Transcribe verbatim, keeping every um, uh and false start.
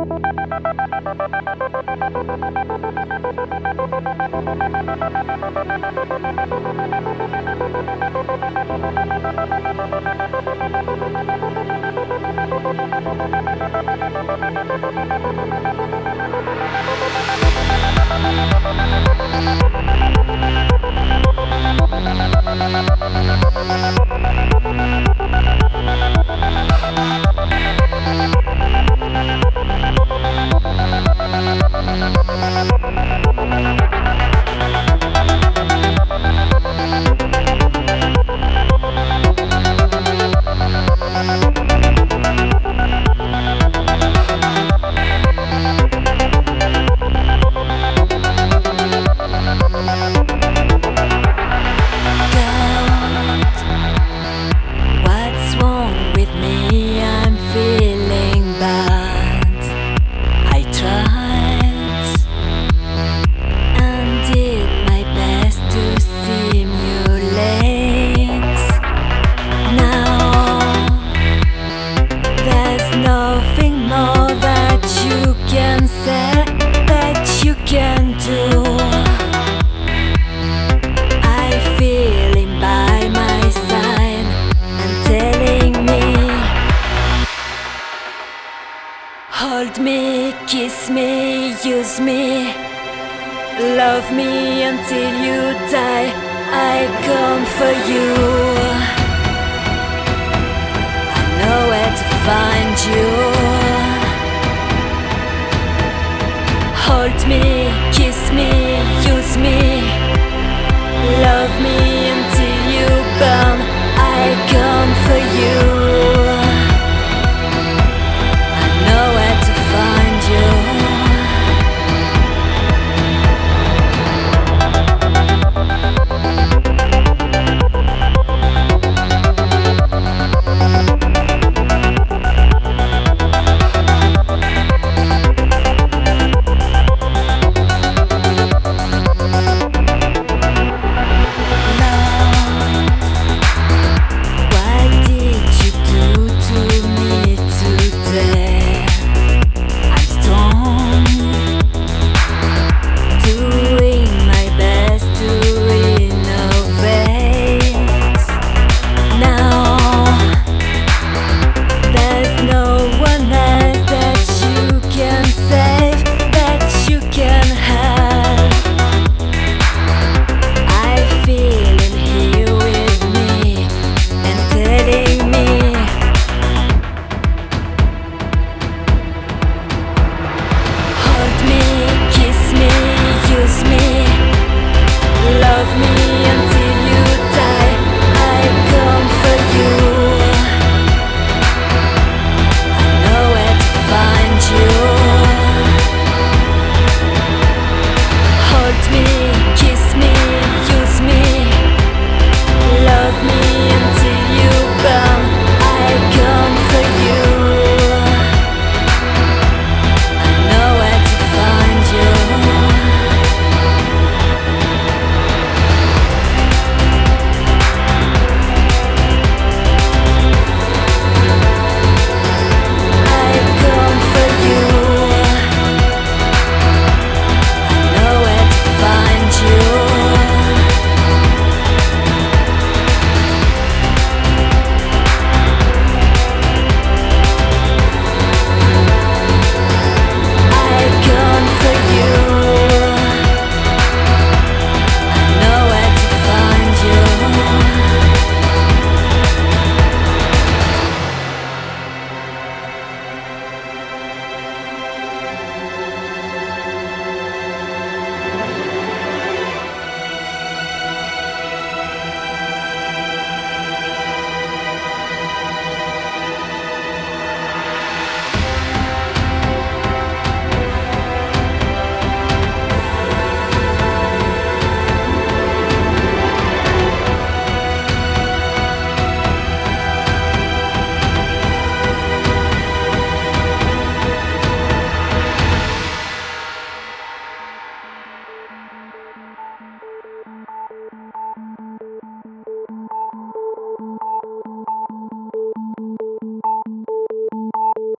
What's wrong with me? I'm feeling bad. I tried and did my best to simulate. Now there's nothing more that you can say, that you can do. Hold me, kiss me, use me, love me until you die. I come for you. I know where to find you. Hold me, kiss me, use me,